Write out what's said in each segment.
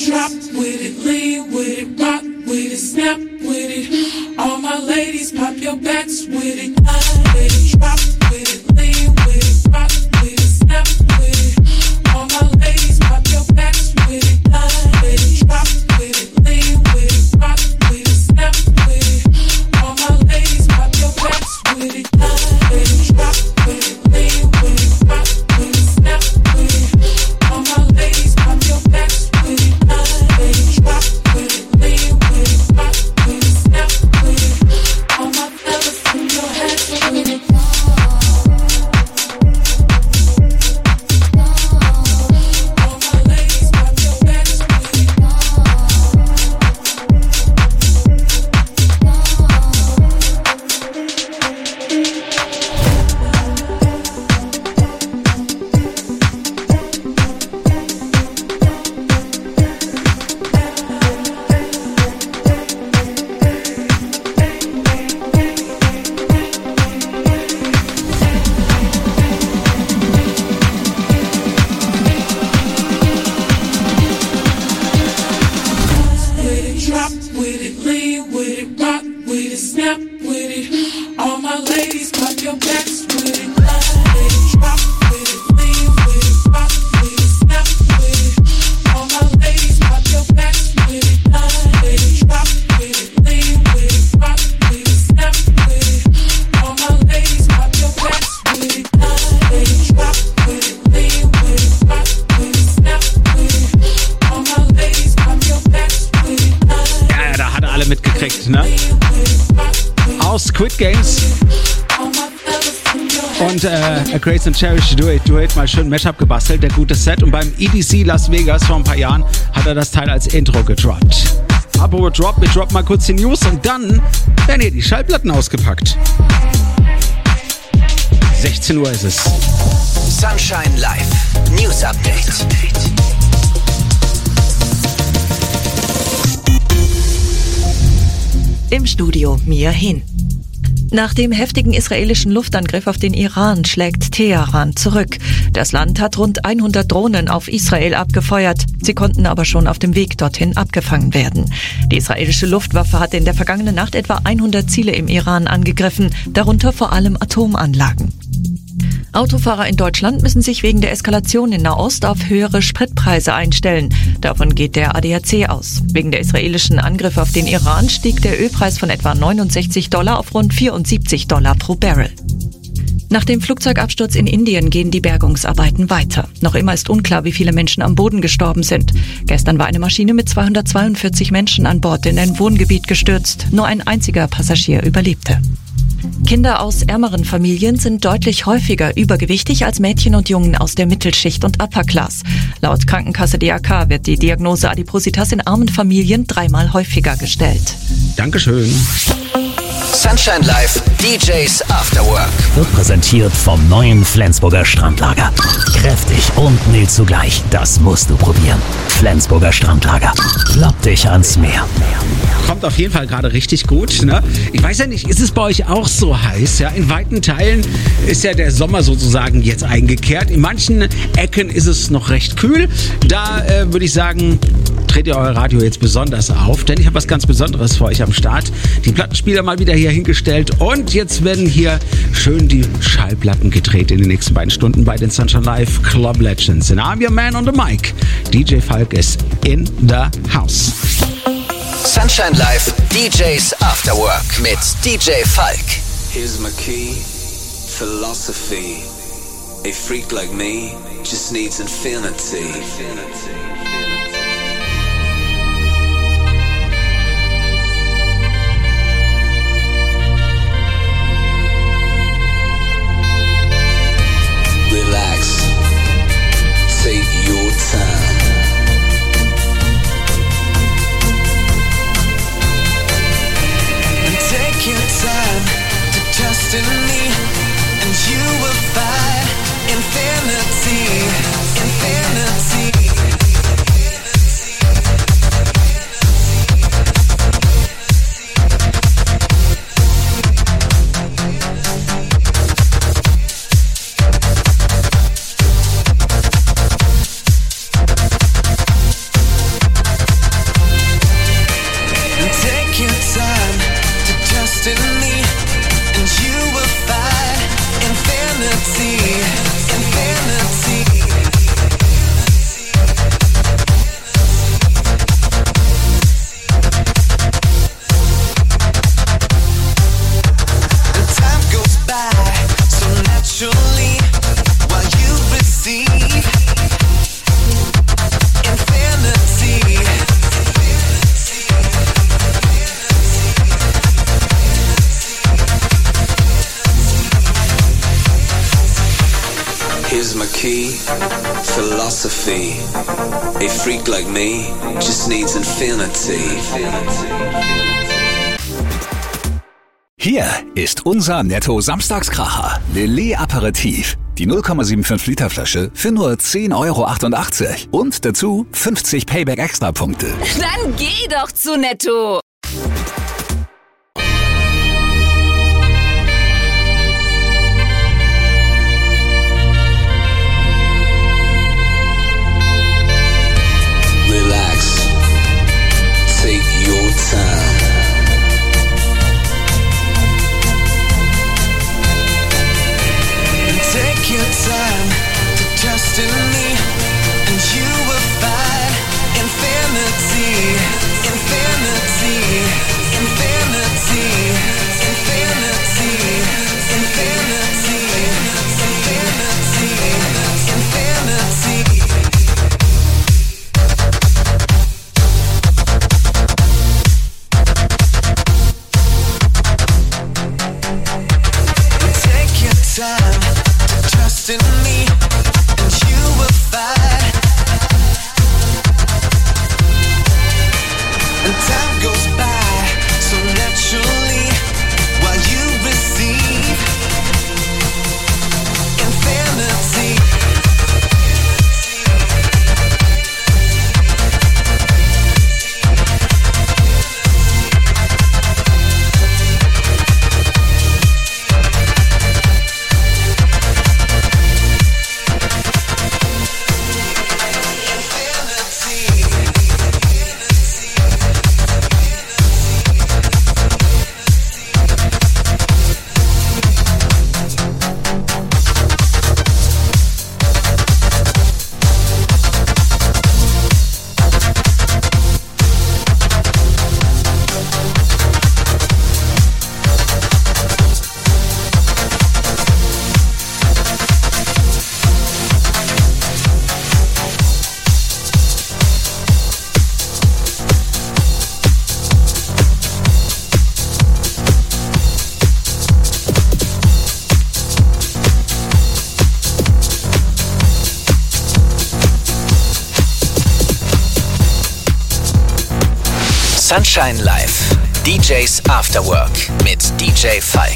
drop with it, lean with it, rock with it, snap with it. All my ladies, pop your backs with it. With it, drop with it, lean with it, rock with it, snap with it. All my ladies, pop your backs with it. With it, drop with it, lean with it, rock with it, snap with it. All my ladies, pop your backs with it. With it, drop with it, lean with it, rock with it, snap with it. All my ladies, pop your backs with it. With it, drop with it, lean with it, rock with it, snap with it. All my fellas, put your hands with it. Squid Games und Grace and Cherish Duet mal schön Mashup gebastelt, der gute Set. Und beim EDC Las Vegas vor ein paar Jahren hat er das Teil als Intro gedroppt. Apropos Drop, wir droppen mal kurz die News und dann werden hier die Schallplatten ausgepackt. 16 Uhr ist es. Sunshine Live News Update. Im Studio Mia Hin. Nach dem heftigen israelischen Luftangriff auf den Iran schlägt Teheran zurück. Das Land hat rund 100 Drohnen auf Israel abgefeuert. Sie konnten aber schon auf dem Weg dorthin abgefangen werden. Die israelische Luftwaffe hat in der vergangenen Nacht etwa 100 Ziele im Iran angegriffen, darunter vor allem Atomanlagen. Autofahrer in Deutschland müssen sich wegen der Eskalation in Nahost auf höhere Spritpreise einstellen. Davon geht der ADAC aus. Wegen der israelischen Angriffe auf den Iran stieg der Ölpreis von etwa $69 auf rund $74 pro Barrel. Nach dem Flugzeugabsturz in Indien gehen die Bergungsarbeiten weiter. Noch immer ist unklar, wie viele Menschen am Boden gestorben sind. Gestern war eine Maschine mit 242 Menschen an Bord in ein Wohngebiet gestürzt. Nur ein einziger Passagier überlebte. Kinder aus ärmeren Familien sind deutlich häufiger übergewichtig als Mädchen und Jungen aus der Mittelschicht und Upper Class. Laut Krankenkasse DRK wird die Diagnose Adipositas in armen Familien 3-mal häufiger gestellt. Dankeschön. Sunshine Live DJs After Work wird präsentiert vom neuen Flensburger Strandlager. Kräftig und mild zugleich. Das musst du probieren. Flensburger Strandlager. Glaub dich ans Meer. Kommt auf jeden Fall gerade richtig gut, ne? Ich weiß ja nicht, ist es bei euch auch so heiß? Ja, in weiten Teilen ist ja der Sommer sozusagen jetzt eingekehrt. In manchen Ecken ist es noch recht kühl. Da würde ich sagen, dreht ihr euer Radio jetzt besonders auf, denn ich habe was ganz Besonderes für euch am Start. Die Plattenspieler mal wieder hier hingestellt und jetzt werden hier schön die Schallplatten gedreht in den nächsten beiden Stunden bei den Sunshine Live Club Legends. And I'm your man on the mic. DJ Falk is in the house. Sunshine Live DJs After Work mit DJ Falk. Here's my key, philosophy. A freak like me just needs infinity. Relax, take your time. And take your time to trust in me, and you will find infinity, infinity. key, philosophy. A freak like me just needs infinity. Hier ist unser Netto-Samstagskracher. Lillet Aperitif. Die 0,75 Liter Flasche für nur 10,88 € und dazu 50 Payback-Extra-Punkte. Dann geh doch zu Netto! Relax. Take your time. Take your time to trust in me, and you will find infinity, infinity, infinity, infinity, infinity, infinity, infinity. Take your time. Trust in me, and you will find. And time goes by so naturally while you receive infinity. Sunshine Live. DJs After Work mit DJ Falk.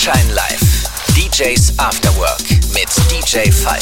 Sunshine Live. DJs After Work mit DJ Falk.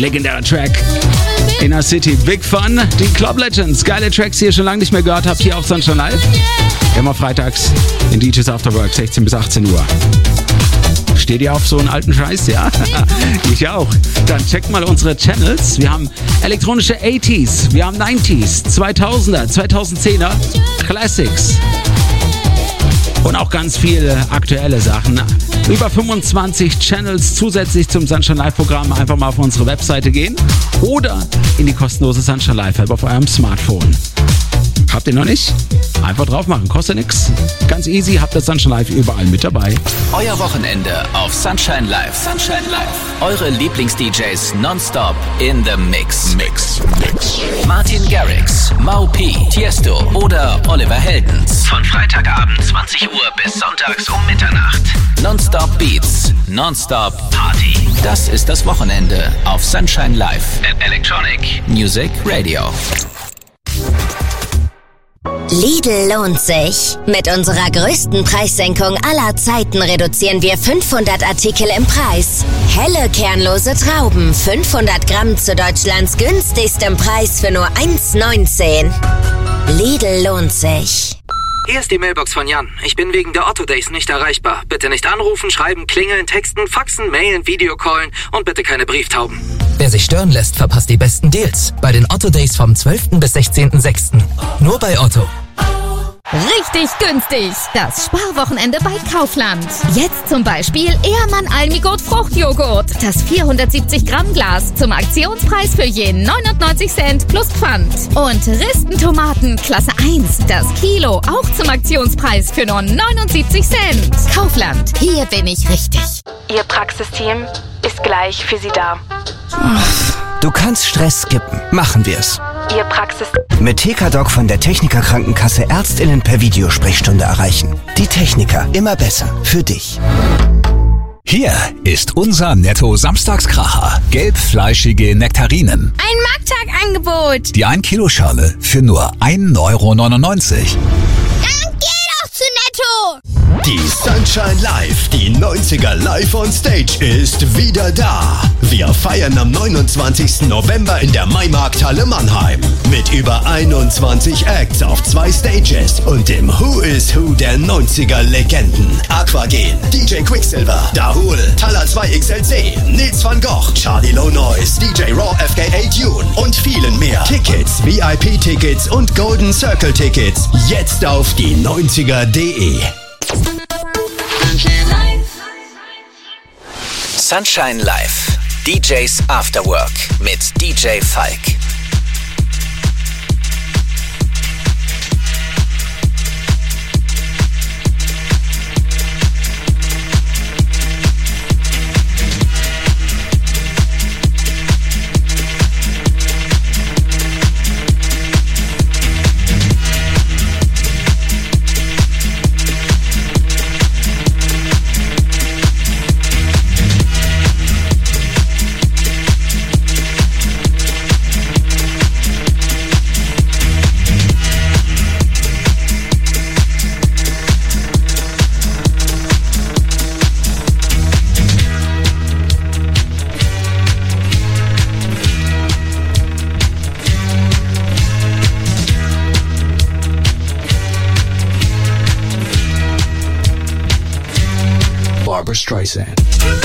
legendärer Track. Inner City, Big Fun, die Club Legends. Geile Tracks, die ihr schon lange nicht mehr gehört habt, hier auf Sunshine Live. Immer freitags in DJs After Work, 16 bis 18 Uhr. Steht ihr auf so einen alten Scheiß? Ja, ich auch. Dann checkt mal unsere Channels. Wir haben elektronische 80s, wir haben 90s, 2000er, 2010er, Classics. Und auch ganz viele aktuelle Sachen. Über 25 Channels zusätzlich zum Sunshine Live Programm. Einfach mal auf unsere Webseite gehen oder in die kostenlose Sunshine Live App auf eurem Smartphone. Habt ihr noch nicht? Einfach drauf machen, kostet nix. Ganz easy, habt das Sunshine Live überall mit dabei. Euer Wochenende auf Sunshine Live. Sunshine Live. Eure Lieblings-DJs nonstop in the Mix. Martin Garrix, Mau P, Tiesto oder Oliver Heldens. Von Freitagabend 20 Uhr bis sonntags um Mitternacht. Nonstop Beats, nonstop Party. Das ist das Wochenende auf Sunshine Live. Electronic Music Radio. Lidl lohnt sich. Mit unserer größten Preissenkung aller Zeiten reduzieren wir 500 Artikel im Preis. Helle kernlose Trauben, 500 Gramm zu Deutschlands günstigstem Preis für nur 1,19. Lidl lohnt sich. Hier ist die Mailbox von Jan. Ich bin wegen der Otto Days nicht erreichbar. Bitte nicht anrufen, schreiben, klingeln, texten, faxen, mailen, Videocallen und bitte keine Brieftauben. Wer sich stören lässt, verpasst die besten Deals. Bei den Otto Days vom 12. bis 16.06. Nur bei Otto. Richtig günstig. Das Sparwochenende bei Kaufland. Jetzt zum Beispiel Ehrmann Almigurt Fruchtjoghurt. Das 470 Gramm Glas zum Aktionspreis für je 99 Cent plus Pfand. Und Ristentomaten Klasse 1. Das Kilo auch zum Aktionspreis für nur 79 Cent. Kaufland. Hier bin ich richtig. Ihr Praxisteam ist gleich für Sie da. Du kannst Stress skippen. Machen wir's. Ihr Praxis... Mit TKDoc von der Techniker Krankenkasse ÄrztInnen per Videosprechstunde erreichen. Die Techniker, immer besser. Für dich. Hier ist unser Netto-Samstagskracher. Gelbfleischige Nektarinen. Ein Markttagangebot. Die 1 Kilo Schale für nur 1,99 €. Dann geh doch zu Netto. Die Sunshine Live, die 90er Live on Stage ist wieder da. Wir feiern am 29. November in der Maimarkthalle Mannheim. Mit über 21 Acts auf 2 Stages und dem Who is Who der 90er Legenden. Aquagen, DJ Quicksilver, Dahul, Talla 2XLC, Nils van Gogh, Charlie Low Noise, DJ Raw FKA Dune und vielen mehr. Tickets, VIP-Tickets und Golden Circle Tickets jetzt auf die 90er.de. Sunshine Live. DJs After Work mit DJ Falk. Barbra Streisand.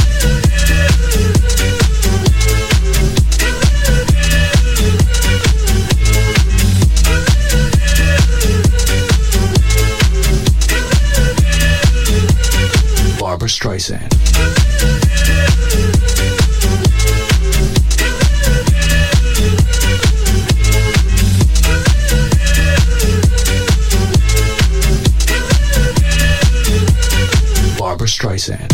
Barbra Streisand. Barbra Streisand.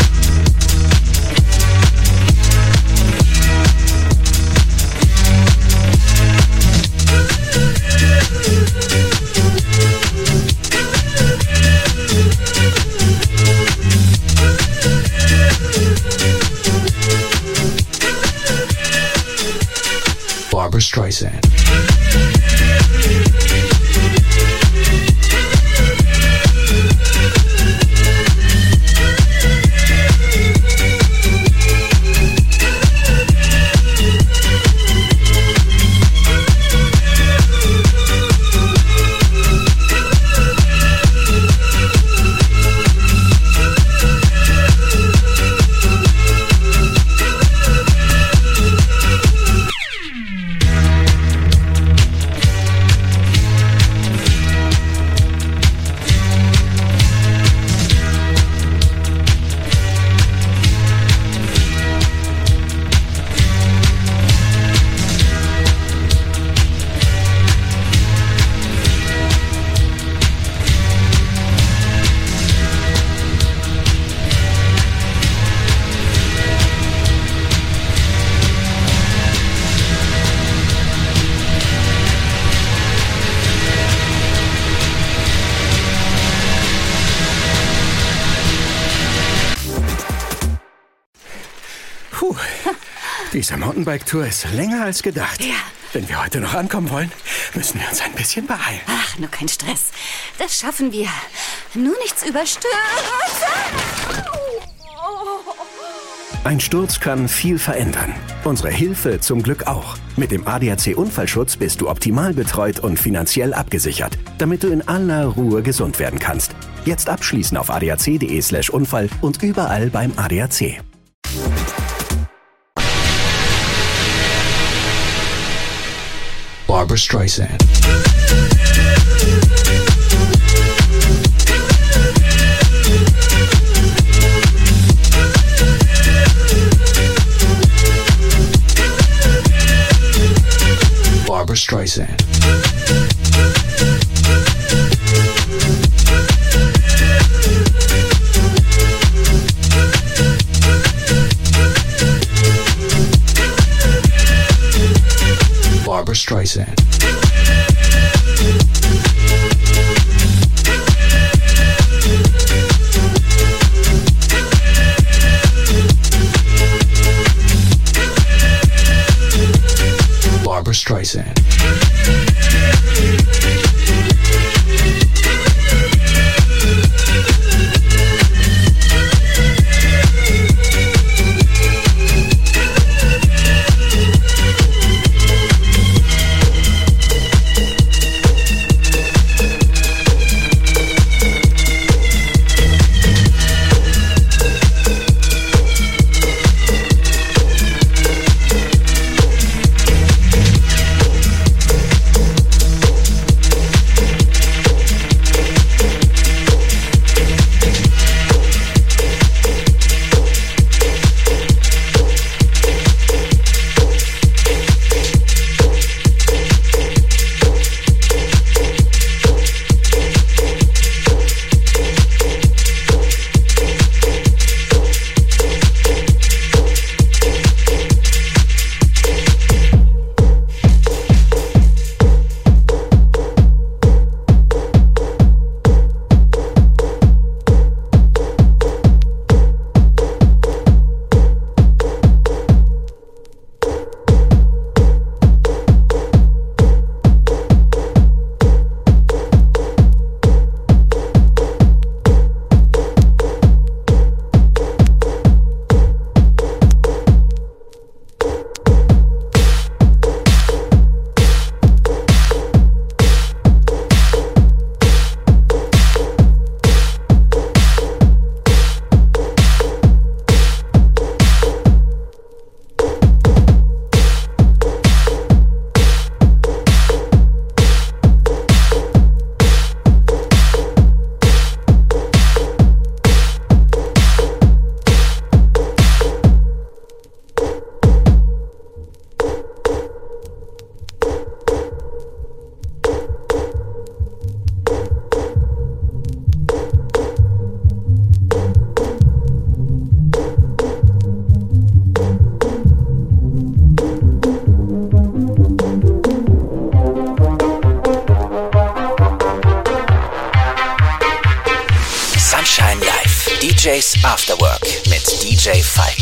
Barbra Streisand. Diese Mountainbike-Tour ist länger als gedacht. Ja. Wenn wir heute noch ankommen wollen, müssen wir uns ein bisschen beeilen. Ach, nur kein Stress. Das schaffen wir. Nur nichts überstürzen. Ein Sturz kann viel verändern. Unsere Hilfe zum Glück auch. Mit dem ADAC Unfallschutz bist du optimal betreut und finanziell abgesichert, damit du in aller Ruhe gesund werden kannst. Jetzt abschließen auf adac.de/Unfall und überall beim ADAC. Barbra Streisand. Barbra Streisand. Barbra Streisand. Barbra Streisand. DJs Afterwork mit DJ Falk.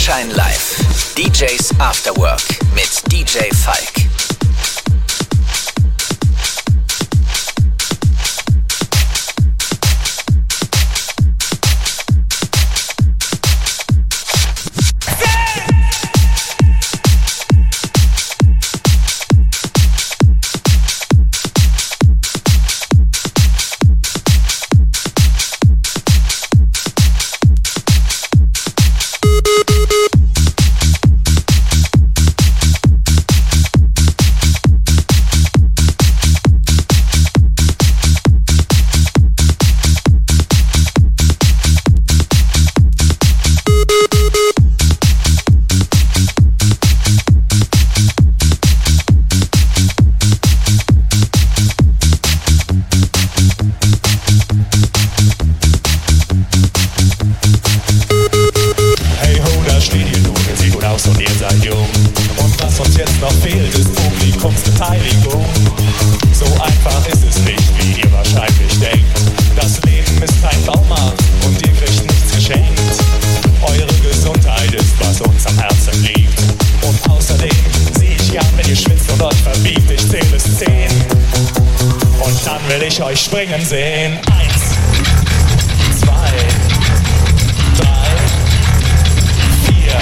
Sunshine Live. DJs After Work mit DJ Falk. Springen sehen. 1, 2, 3, 4,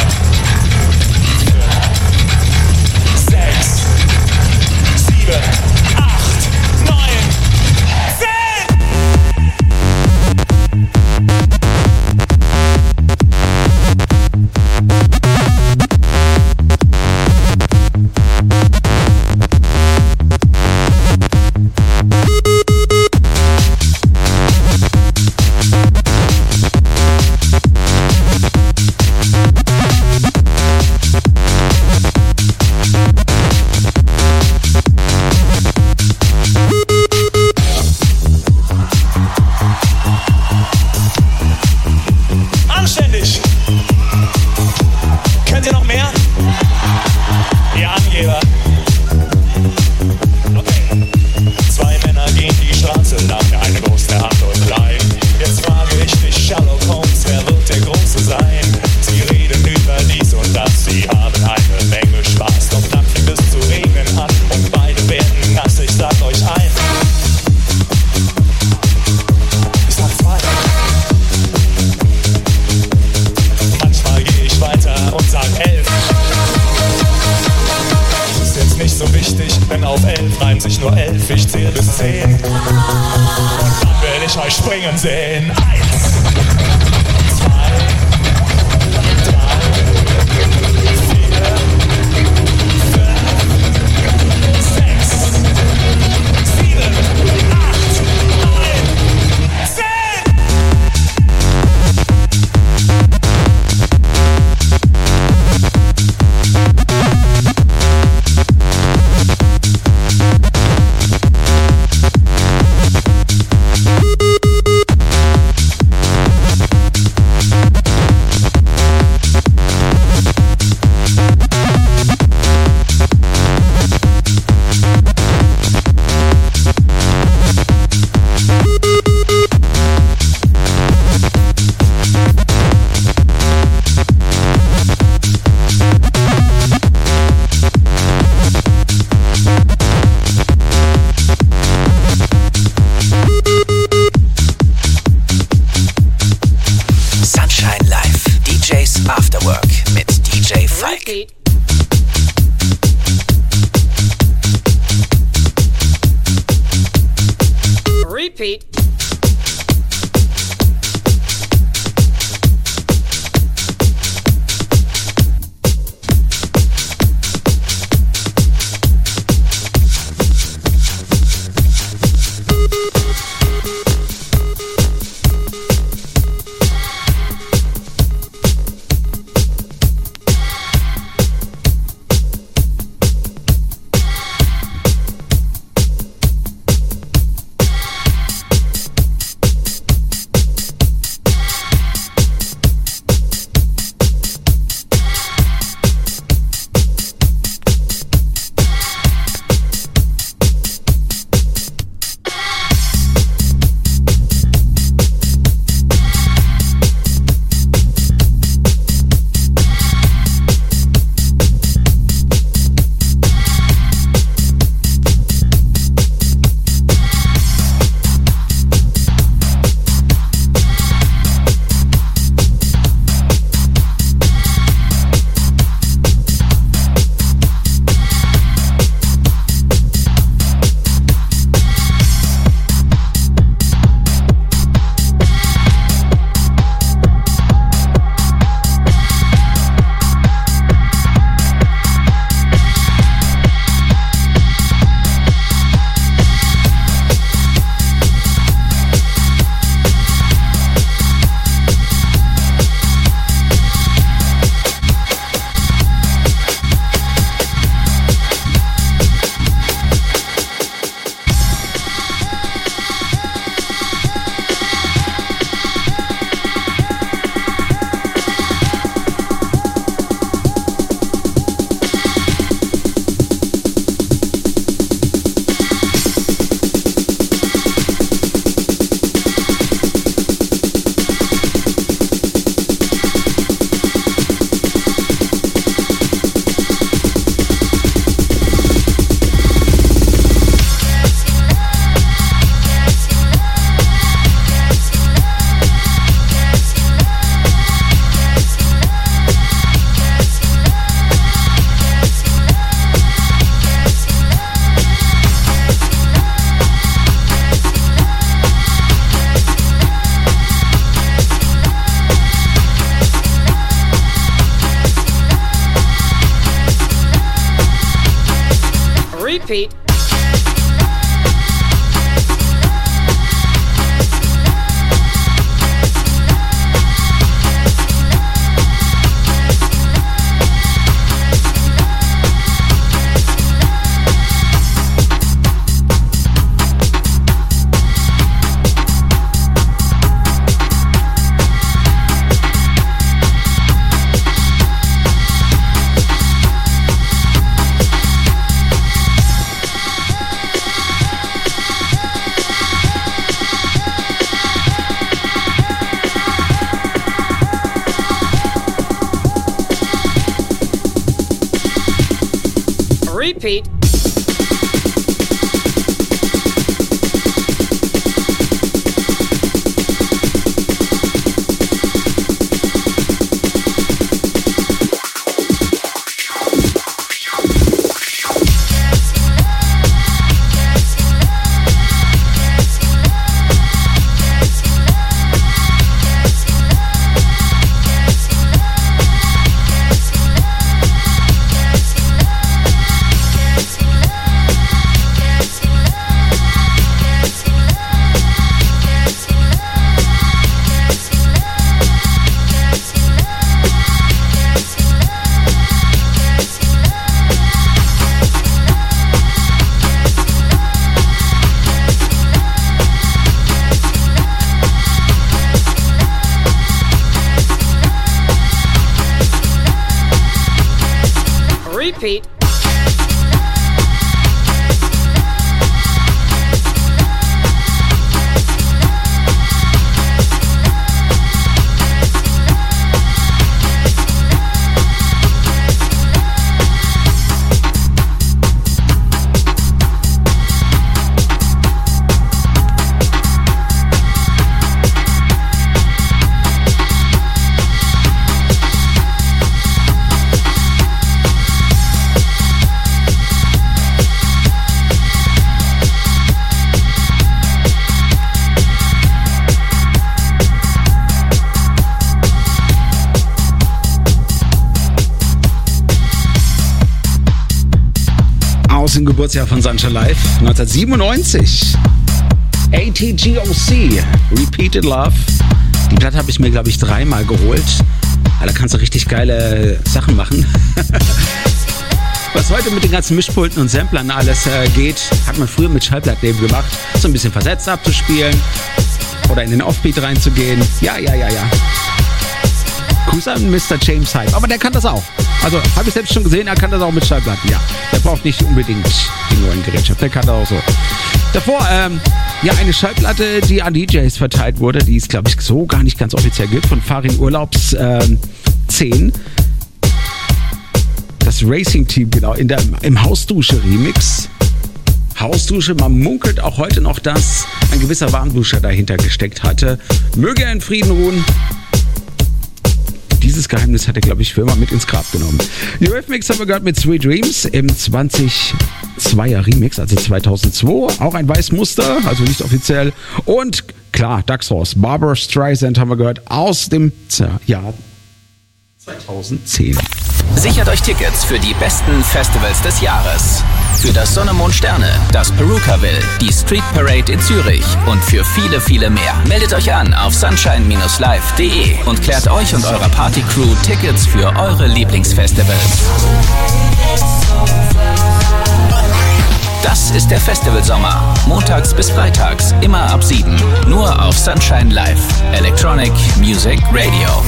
5, 6, 7, 8, 9, 11 sich nur 11, ich zähl bis 10. Und dann will ich euch springen sehen. 1, 2, 3, 4, 5, 6, 7, 8, 9, 10. Repeat. Repeat. Repeat. Repeat. Aus dem Geburtsjahr von Sunshine Live 1997. ATGOC, Repeated Love. Die Platte habe ich mir, glaube ich, 3-mal geholt. Da kannst du richtig geile Sachen machen. Was heute mit den ganzen Mischpulten und Samplern alles geht, hat man früher mit Schallplatten eben gemacht. So ein bisschen versetzt abzuspielen oder in den Offbeat reinzugehen. Ja. Gruß an Mr. James Hype. Aber der kann das auch. Also, habe ich selbst schon gesehen, er kann das auch mit Schallplatten, ja. Der braucht nicht unbedingt die neuen Gerätschaften, der kann das auch so. Davor, eine Schallplatte, die an DJs verteilt wurde, die es, glaube ich, so gar nicht ganz offiziell gibt, von Farin Urlaubs 10. Das Racing-Team, genau, im Hausdusche-Remix. Hausdusche, man munkelt auch heute noch, dass ein gewisser Warmduscher dahinter gesteckt hatte. Möge er in Frieden ruhen. Dieses Geheimnis hat er, glaube ich, für immer mit ins Grab genommen. Die Eurythmics haben wir gehört mit Sweet Dreams im 2002er Remix, also 2002. Auch ein Weißmuster, also nicht offiziell. Und klar, Dark Horse, Barbara Streisand haben wir gehört aus dem Jahr 2010. Sichert euch Tickets für die besten Festivals des Jahres. Für das Sonne, Mond, Sterne, das Perukaville, die Street Parade in Zürich und für viele, viele mehr. Meldet euch an auf sunshine-live.de und klärt euch und eurer Partycrew Tickets für eure Lieblingsfestivals. Das ist der Festivalsommer. Montags bis freitags, immer ab 7. Nur auf Sunshine Live. Electronic Music Radio.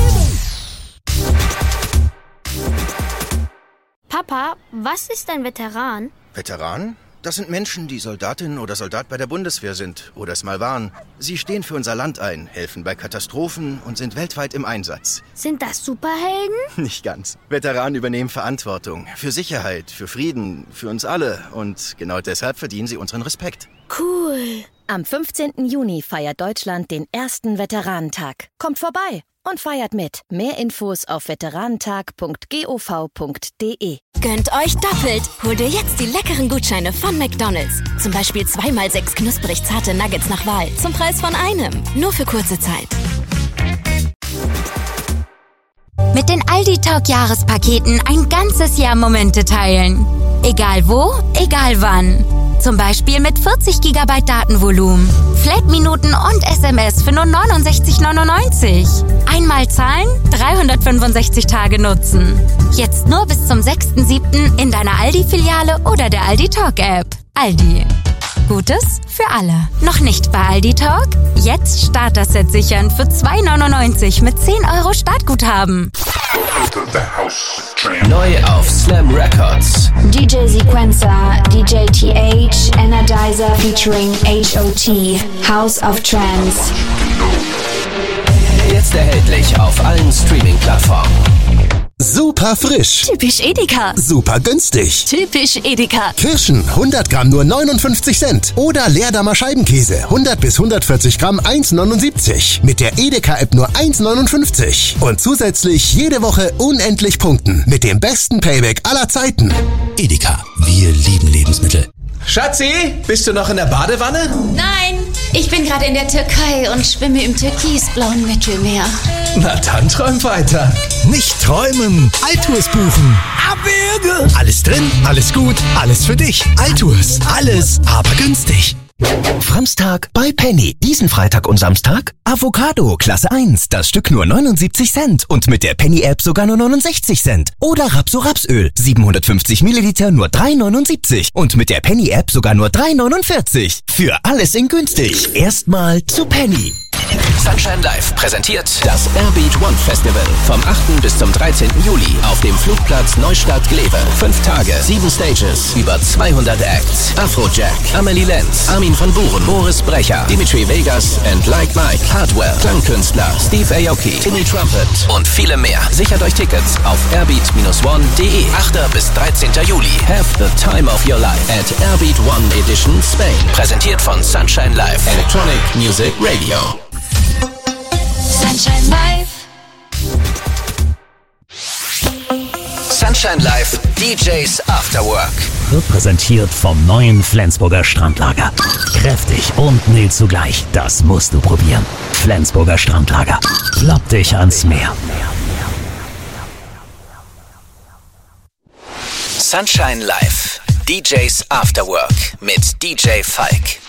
Papa, was ist ein Veteran? Veteran? Das sind Menschen, die Soldatin oder Soldat bei der Bundeswehr sind oder es mal waren. Sie stehen für unser Land ein, helfen bei Katastrophen und sind weltweit im Einsatz. Sind das Superhelden? Nicht ganz. Veteranen übernehmen Verantwortung für Sicherheit, für Frieden, für uns alle. Und genau deshalb verdienen sie unseren Respekt. Cool. Am 15. Juni feiert Deutschland den ersten Veteranentag. Kommt vorbei und feiert mit. Mehr Infos auf veteranentag.gov.de. Gönnt euch doppelt. Holt ihr jetzt die leckeren Gutscheine von McDonald's. Zum Beispiel 2x6 knusprig zarte Nuggets nach Wahl. Zum Preis von einem. Nur für kurze Zeit. Mit den Aldi Talk Jahrespaketen ein ganzes Jahr Momente teilen. Egal wo, egal wann. Zum Beispiel mit 40 GB Datenvolumen, Flat-Minuten und SMS für nur 69,99. Einmal zahlen, 365 Tage nutzen. Jetzt nur bis zum 6.7. in deiner Aldi-Filiale oder der Aldi Talk-App. Aldi. Gutes für alle. Noch nicht bei Aldi Talk? Jetzt Starter-Set sichern für 2,99 mit 10 € Startguthaben. Neu auf Slam Records. DJ Sequencer, DJ TH, Energizer featuring HOT, House of Trance. Jetzt erhältlich auf allen Streaming-Plattformen. Super frisch. Typisch Edeka. Super günstig. Typisch Edeka. Kirschen 100 Gramm nur 59 Cent. Oder Leerdammer Scheibenkäse 100 bis 140 Gramm 1,79. Mit der Edeka-App nur 1,59. Und zusätzlich jede Woche unendlich punkten. Mit dem besten Payback aller Zeiten. Edeka, wir lieben Lebensmittel. Schatzi, bist du noch in der Badewanne? Nein, ich bin gerade in der Türkei und schwimme im türkisblauen Mittelmeer. Na dann träum weiter. Nicht träumen, Altours buchen. Abwürge. Alles drin, alles gut, alles für dich. Altours, alles, aber günstig. Framstag bei Penny. Diesen Freitag und Samstag Avocado Klasse 1, das Stück nur 79 Cent und mit der Penny-App sogar nur 69 Cent. Oder Rapso-Rapsöl, 750 Milliliter nur 3,79 und mit der Penny-App sogar nur 3,49. Für alles in günstig. Erstmal zu Penny. Sunshine Live präsentiert das Airbeat One Festival vom 8. bis zum 13. Juli auf dem Flugplatz Neustadt-Glewe. 5 Tage, 7 Stages, über 200 Acts. Afrojack, Amelie Lenz, Armin van Buuren, Boris Brecher, Dimitri Vegas and Like Mike, Hardwell, Klangkünstler, Steve Aoki, Timmy Trumpet und viele mehr. Sichert euch Tickets auf airbeat-one.de. 8. bis 13. Juli. Have the time of your life at Airbeat One Edition Spain. Präsentiert von Sunshine Live Electronic Music Radio. Sunshine Live. Sunshine Live DJs After Work. Wird präsentiert vom neuen Flensburger Strandlager. Kräftig und mild zugleich. Das musst du probieren. Flensburger Strandlager. Klopp dich ans Meer. Sunshine Live DJs After Work mit DJ Falk.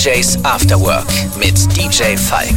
DJs After Work mit DJ Falk.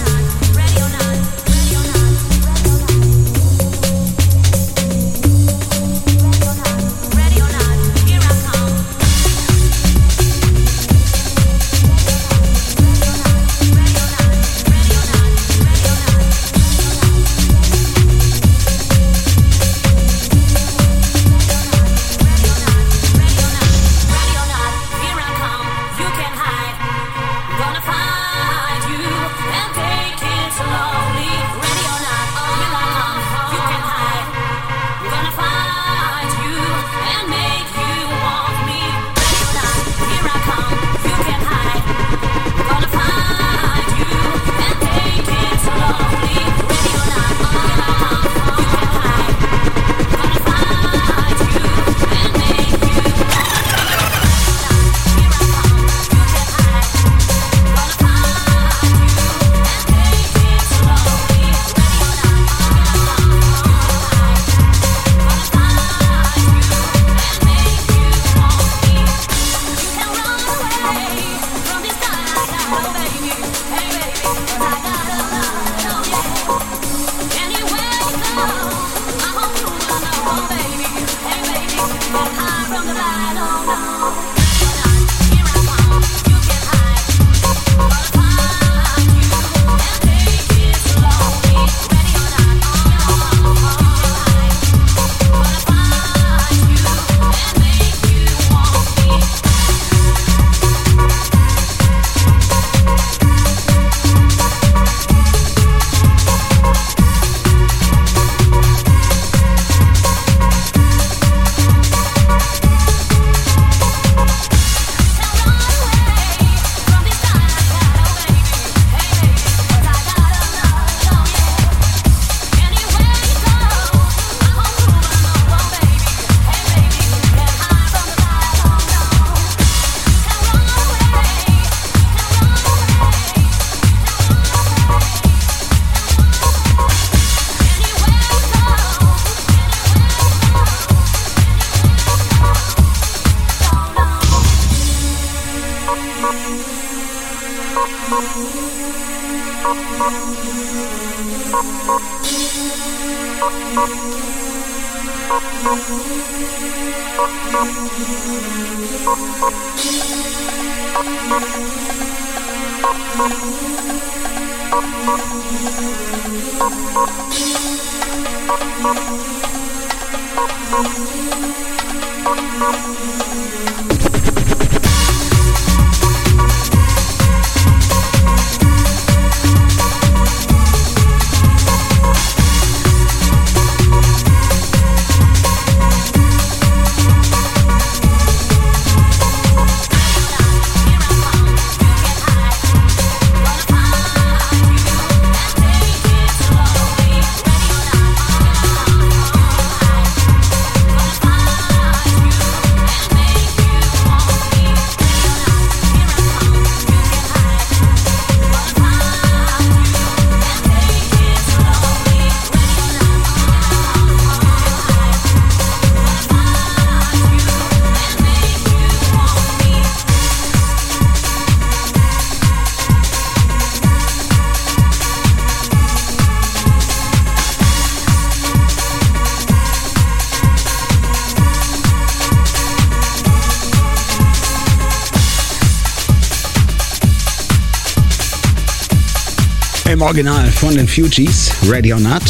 Im Original von den Fugees, Ready or Not.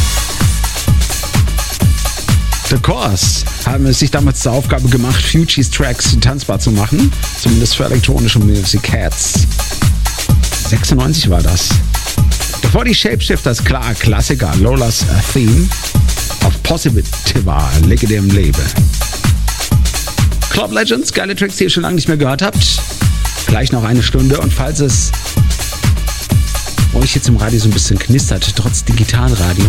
The Course haben es sich damals zur Aufgabe gemacht, Fugees Tracks tanzbar zu machen. Zumindest für elektronische Music Hats. 96 war das. Davor die Shapeshifters, klar, Klassiker, Lola's Theme. Auf Positiva, Lege dir im Leben. Club Legends, geile Tracks, die ihr schon lange nicht mehr gehört habt. Gleich noch eine Stunde und falls es euch jetzt im Radio so ein bisschen knistert, trotz Digitalradio,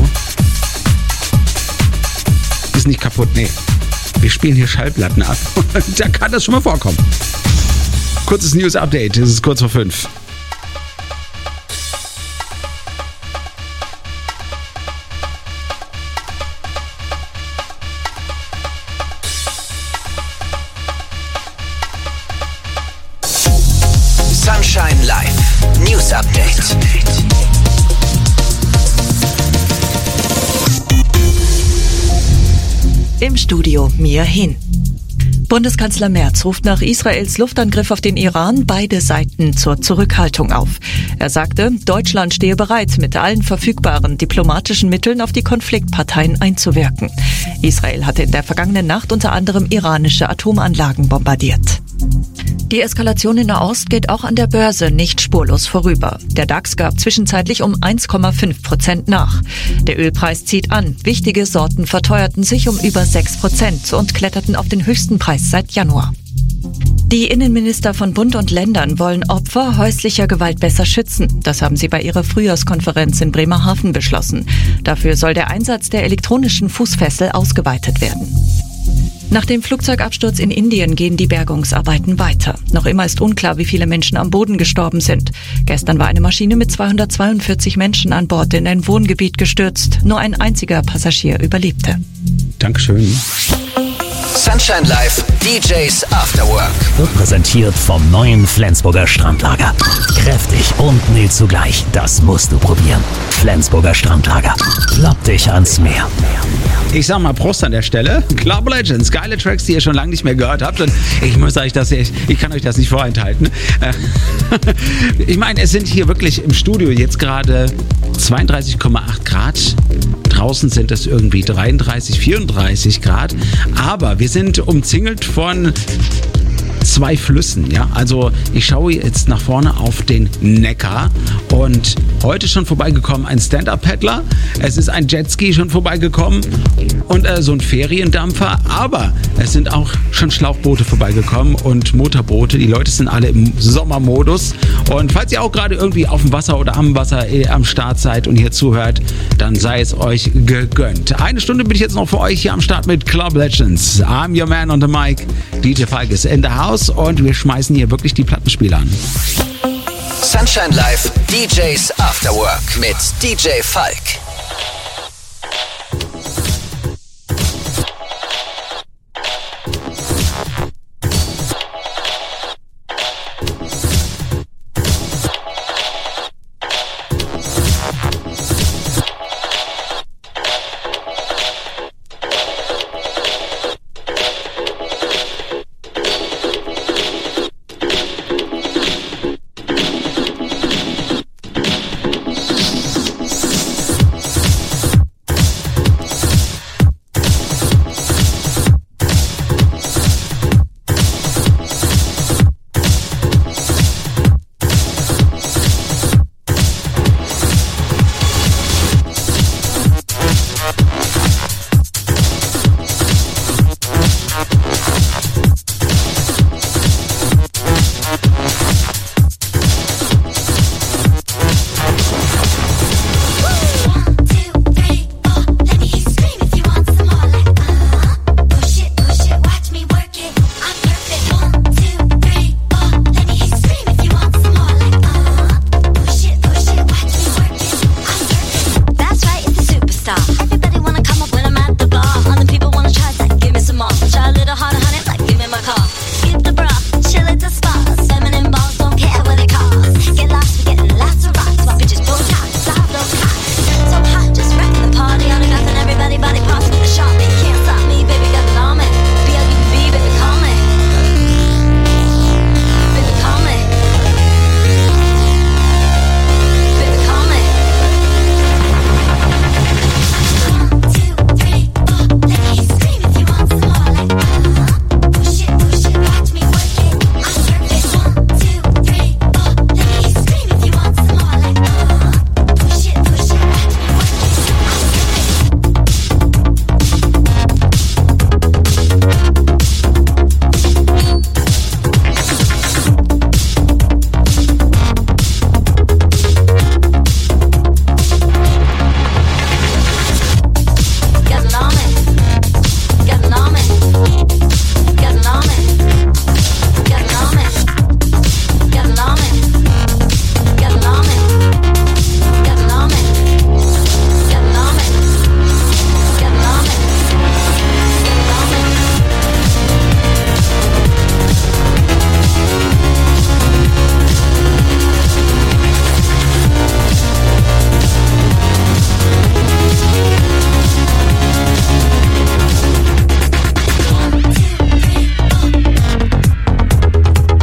ist nicht kaputt, nee. Wir spielen hier Schallplatten ab. Da kann das schon mal vorkommen. Kurzes News-Update, es ist kurz vor 5. Sunshine Live News Update. Im Studio Mia Hin. Bundeskanzler Merz ruft nach Israels Luftangriff auf den Iran beide Seiten zur Zurückhaltung auf. Er sagte, Deutschland stehe bereit, mit allen verfügbaren diplomatischen Mitteln auf die Konfliktparteien einzuwirken. Israel hatte in der vergangenen Nacht unter anderem iranische Atomanlagen bombardiert. Die Eskalation in Nahost geht auch an der Börse nicht spurlos vorüber. Der DAX gab zwischenzeitlich um 1,5% nach. Der Ölpreis zieht an. Wichtige Sorten verteuerten sich um über 6% und kletterten auf den höchsten Preis seit Januar. Die Innenminister von Bund und Ländern wollen Opfer häuslicher Gewalt besser schützen. Das haben sie bei ihrer Frühjahrskonferenz in Bremerhaven beschlossen. Dafür soll der Einsatz der elektronischen Fußfessel ausgeweitet werden. Nach dem Flugzeugabsturz in Indien gehen die Bergungsarbeiten weiter. Noch immer ist unklar, wie viele Menschen am Boden gestorben sind. Gestern war eine Maschine mit 242 Menschen an Bord in ein Wohngebiet gestürzt. Nur ein einziger Passagier überlebte. Dankeschön. Sunshine Live DJs After Work. Wird präsentiert vom neuen Flensburger Strandlager. Kräftig und mild zugleich. Das musst du probieren. Flensburger Strandlager. Klopp dich ans Meer. Ich sag mal Prost an der Stelle. Club Legends, geile Tracks, die ihr schon lange nicht mehr gehört habt. Und ich muss euch ich kann euch das nicht vorenthalten. Ich meine, es sind hier wirklich im Studio jetzt gerade 32,8 Grad. Draußen sind es irgendwie 33, 34 Grad. Aber wir sind umzingelt von 2 Flüssen, ja. Also ich schaue jetzt nach vorne auf den Neckar und heute schon vorbeigekommen ein Stand-Up-Paddler. Es ist ein Jetski schon vorbeigekommen und so ein Feriendampfer. Aber es sind auch schon Schlauchboote vorbeigekommen und Motorboote. Die Leute sind alle im Sommermodus. Und falls ihr auch gerade irgendwie auf dem Wasser oder am Wasser am Start seid und hier zuhört, dann sei es euch gegönnt. 1 Stunde bin ich jetzt noch für euch hier am Start mit Club Legends. I'm your man on the mic. DJ Falk ist in the house. Und wir schmeißen hier wirklich die Plattenspieler an. Sunshine Live DJs After Work mit DJ Falk.